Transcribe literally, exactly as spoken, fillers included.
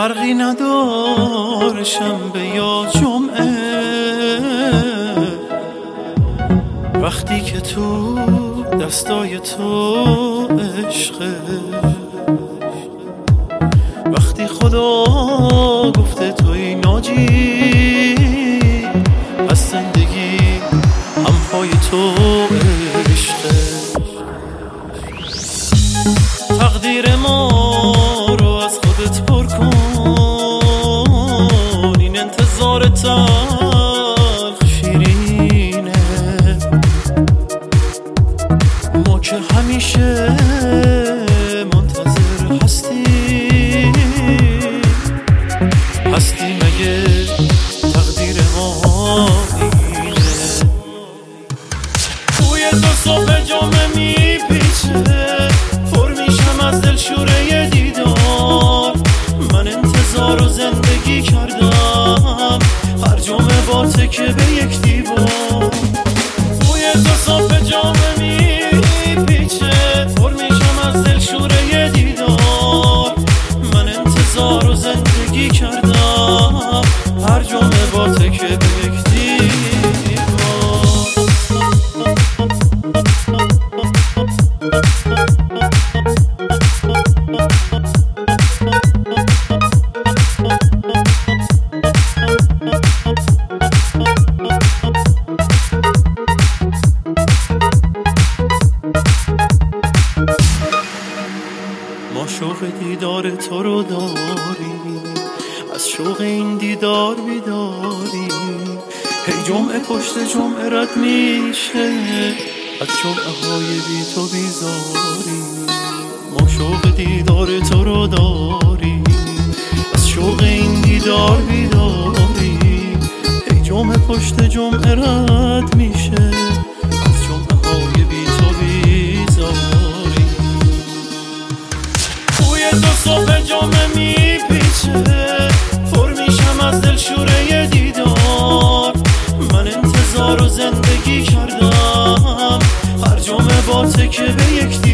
فرقی نداره شنبه یا جمعه، وقتی که تو دستای تو عشقه، وقتی خدا گفته توی ناجی، پس زندگی هم پای تو عشقه. تقدیر ما رو از خودت پر کن، این انتظار تلخ شیرینه، ما که همیشه منتظر هستی، هستی مگه تقدیر ما اینه؟ توی تو صبح جامعه میپیچه، پر میشم از دلشوره دیدار، من انتظار و زندگی کردم هر جمعه با تکه به یک دیوار. توی تو صبح جامعه میپیچه، پر میشم از دلشوره دیدار، من انتظار و زندگی کردم هر جمعه با تکه به یک دیوار. ما شوق دیدار تو رو داریم، از شوق این دیدار بیداریم، هی جمعه پشت جمعه رد میشه، از جمعه های بی تو بیزاریم. ما شوق دیدار تو رو داریم، از شوق این دیدار بیداریم، هی جمعه پشت جمعه رد میشه، از جمعه های بی تو بیزاریم. توی تو صبح جامعه میپیچه، پر میشم از دلشوره دیدار، من انتظار و زندگی کردم هر جمعه با تکه به یک